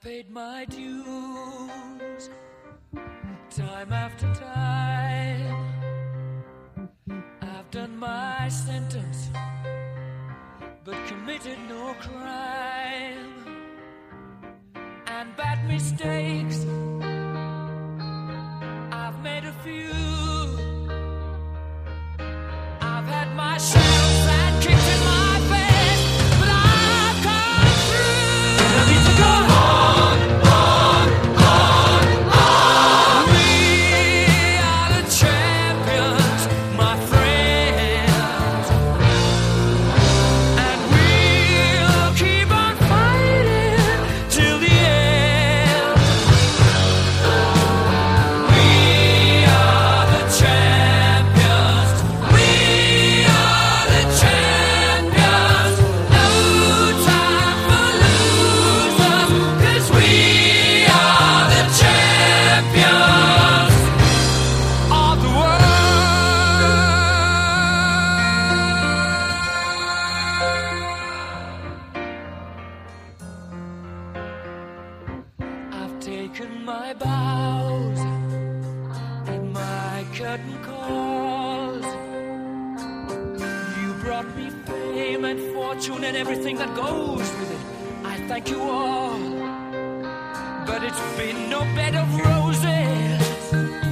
paid my dues time after time. I've done my sentence, but committed no crime. And bad mistakes, I've made a few. I've had my shadows and kicks in my face, but I've come through. I need to go on, on, on, on. We are the champions, my friends, and we'll keep on fighting till the end. We are the champions. We are the champions. No time for losers, 'cause we are the champions of the world. I've taken my bows and my curtain calls. You brought me fame and fortune and everything that goes with it. I thank you all, but it's been no bed of roses.